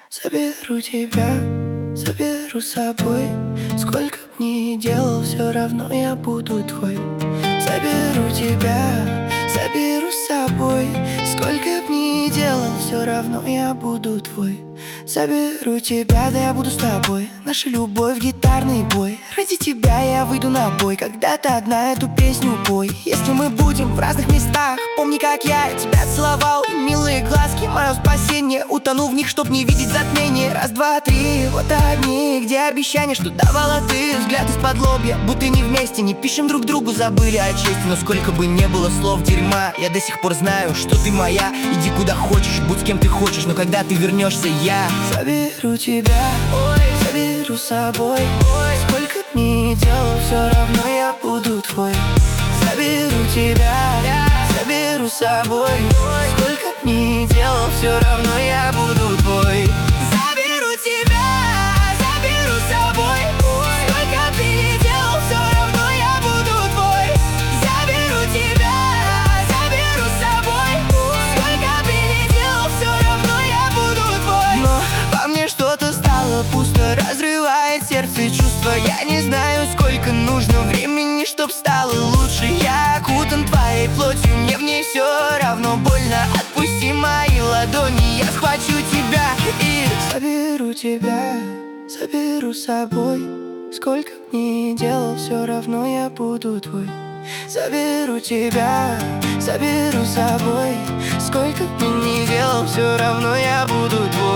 Заберу тебя, заберу с собой. Сколько б ни делал, все равно я буду твой. Заберу тебя, заберу с собой. Сколько б ни делал, все равно я буду твой. Заберу тебя, да я буду с тобой. Наша любовь, гитарный бой. Ради тебя я выйду на бой. Когда ты одна эту песню пой. Если мы будем в разных местах, помни, как я тебя целовал. И милые глазки, мое спасение. Утону в них, чтоб не видеть затмение. Раз, два, три, вот одни. Где обещания, что давала ты? Взгляд из-под лобья, будто не вместе. Не пишем друг другу, забыли о чести. Но сколько бы не было слов дерьма, я до сих пор знаю, что ты моя. Иди куда хочешь, будь с кем ты хочешь. Но когда ты вернешься, я заберу тебя, ой, заберу с собой. Ой, сколько б ни делал, все равно я буду твой. Заберу тебя, заберу с собой. Ой, сколько б ни делал, все равно я буду твой. Заберу тебя, заберу с собой. Ой, сколько б ни делал, все равно я буду твой. Заберу тебя, заберу с собой. Ой, сколько б ни делал, все равно я буду твой. Но во мне что-то стало пусто, разрывает сердце чувства. Я не знаю, сколько нужно времени, чтоб стало лучше. Я окутан твоей плотью, мне в ней все равно больно. Отпусти мои ладони, я схвачу тебя и заберу тебя, заберу с собой. Сколько б ни делал, все равно я буду твой. Заберу тебя, заберу с собой. Сколько б ни делал, все равно я буду твой.